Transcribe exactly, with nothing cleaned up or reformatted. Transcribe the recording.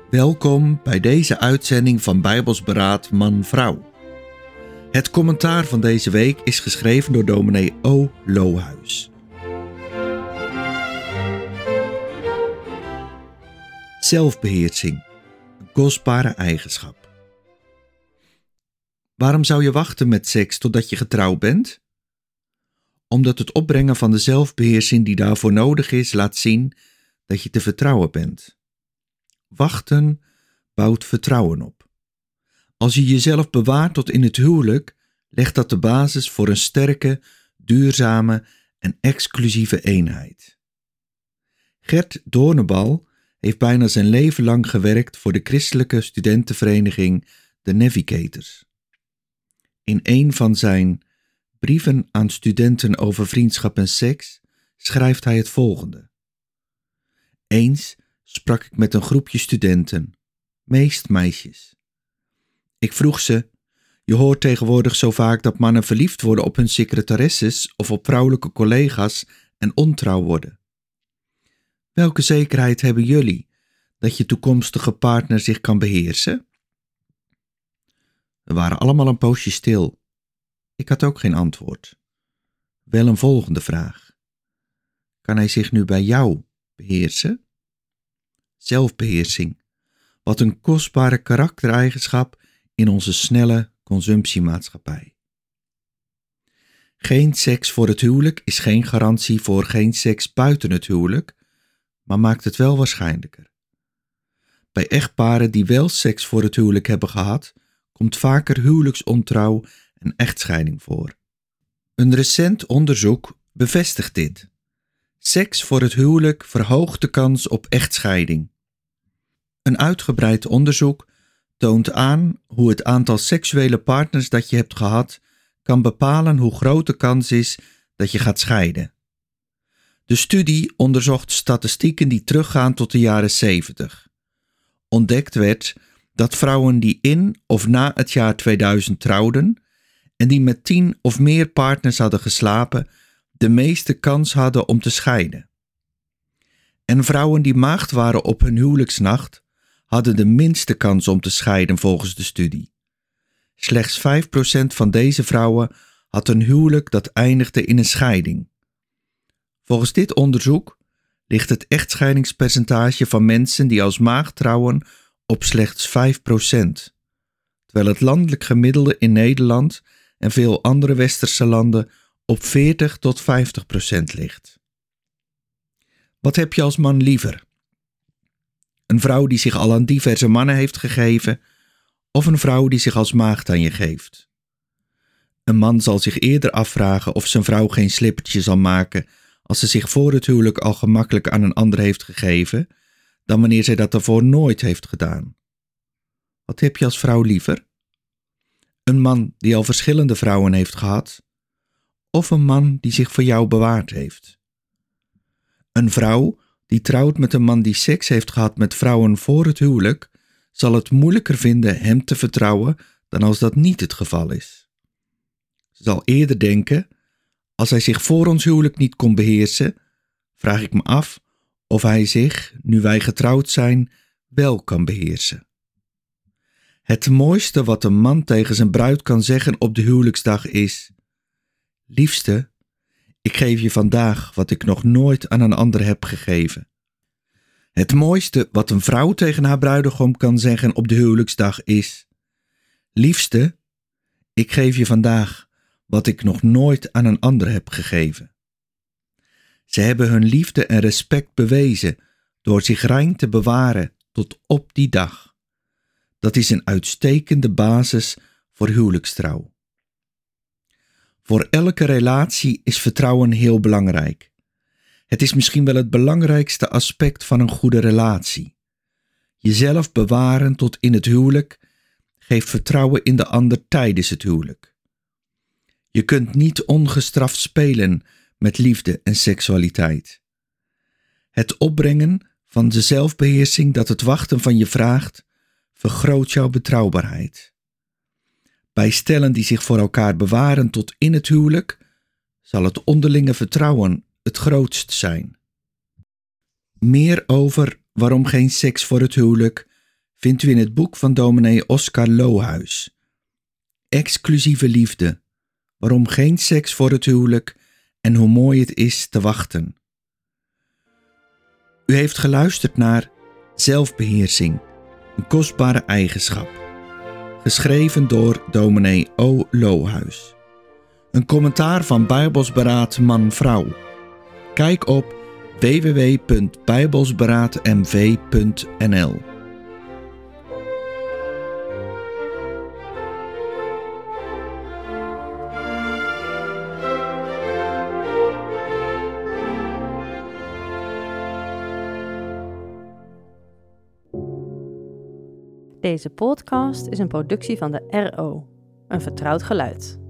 Welkom bij deze uitzending van Bijbels Beraad Man-Vrouw. Het commentaar van deze week is geschreven door dominee O. Lohuis. Zelfbeheersing, een kostbare eigenschap. Waarom zou je wachten met seks totdat je getrouwd bent? Omdat het opbrengen van de zelfbeheersing die daarvoor nodig is laat zien dat je te vertrouwen bent. Wachten bouwt vertrouwen op. Als je jezelf bewaart tot in het huwelijk, legt dat de basis voor een sterke, duurzame en exclusieve eenheid. Gert Doornbal heeft bijna zijn leven lang gewerkt voor de christelijke studentenvereniging de Navigators. In een van zijn brieven aan studenten over vriendschap en seks schrijft hij het volgende. Eens sprak ik met een groepje studenten, meest meisjes. Ik vroeg ze, je hoort tegenwoordig zo vaak dat mannen verliefd worden op hun secretaresses of op vrouwelijke collega's en ontrouw worden. Welke zekerheid hebben jullie dat je toekomstige partner zich kan beheersen? We waren allemaal een poosje stil. Ik had ook geen antwoord. Wel een volgende vraag. Kan hij zich nu bij jou beheersen? Zelfbeheersing, wat een kostbare karaktereigenschap in onze snelle consumptiemaatschappij. Geen seks voor het huwelijk is geen garantie voor geen seks buiten het huwelijk, maar maakt het wel waarschijnlijker. Bij echtparen die wel seks voor het huwelijk hebben gehad, komt vaker huwelijksontrouw en echtscheiding voor. Een recent onderzoek bevestigt dit. Seks voor het huwelijk verhoogt de kans op echtscheiding. Een uitgebreid onderzoek toont aan hoe het aantal seksuele partners dat je hebt gehad kan bepalen hoe groot de kans is dat je gaat scheiden. De studie onderzocht statistieken die teruggaan tot de jaren zeventig. Ontdekt werd dat vrouwen die in of na het jaar tweeduizend trouwden en die met tien of meer partners hadden geslapen, de meeste kans hadden om te scheiden. En vrouwen die maagd waren op hun huwelijksnacht, hadden de minste kans om te scheiden volgens de studie. Slechts vijf procent van deze vrouwen had een huwelijk dat eindigde in een scheiding. Volgens dit onderzoek ligt het echtscheidingspercentage van mensen die als maagd trouwen op slechts vijf procent, terwijl het landelijk gemiddelde in Nederland en veel andere westerse landen op veertig tot vijftig procent ligt. Wat heb je als man liever? Een vrouw die zich al aan diverse mannen heeft gegeven, of een vrouw die zich als maagd aan je geeft? Een man zal zich eerder afvragen of zijn vrouw geen slippertje zal maken als ze zich voor het huwelijk al gemakkelijk aan een ander heeft gegeven, dan wanneer zij dat daarvoor nooit heeft gedaan. Wat heb je als vrouw liever? Een man die al verschillende vrouwen heeft gehad, of een man die zich voor jou bewaard heeft? Een vrouw die trouwt met een man die seks heeft gehad met vrouwen voor het huwelijk, zal het moeilijker vinden hem te vertrouwen dan als dat niet het geval is. Ze zal eerder denken, als hij zich voor ons huwelijk niet kon beheersen, vraag ik me af of hij zich, nu wij getrouwd zijn, wel kan beheersen. Het mooiste wat een man tegen zijn bruid kan zeggen op de huwelijksdag is: liefste, ik geef je vandaag wat ik nog nooit aan een ander heb gegeven. Het mooiste wat een vrouw tegen haar bruidegom kan zeggen op de huwelijksdag is: liefste, ik geef je vandaag wat ik nog nooit aan een ander heb gegeven. Ze hebben hun liefde en respect bewezen door zich rein te bewaren tot op die dag. Dat is een uitstekende basis voor huwelijkstrouw. Voor elke relatie is vertrouwen heel belangrijk. Het is misschien wel het belangrijkste aspect van een goede relatie. Jezelf bewaren tot in het huwelijk geeft vertrouwen in de ander tijdens het huwelijk. Je kunt niet ongestraft spelen met liefde en seksualiteit. Het opbrengen van de zelfbeheersing dat het wachten van je vraagt, vergroot jouw betrouwbaarheid. Bij stellen die zich voor elkaar bewaren tot in het huwelijk, zal het onderlinge vertrouwen het grootst zijn. Meer over waarom geen seks voor het huwelijk vindt u in het boek van dominee Oscar Lohuis. Exclusieve liefde, waarom geen seks voor het huwelijk en hoe mooi het is te wachten. U heeft geluisterd naar Zelfbeheersing, een kostbare eigenschap. Geschreven door dominee O. Lohuis. Een commentaar van Bijbelsberaad Man-Vrouw. Kijk op w w w punt bijbelsberaad m v punt n l. Deze podcast is een productie van de R O, een vertrouwd geluid.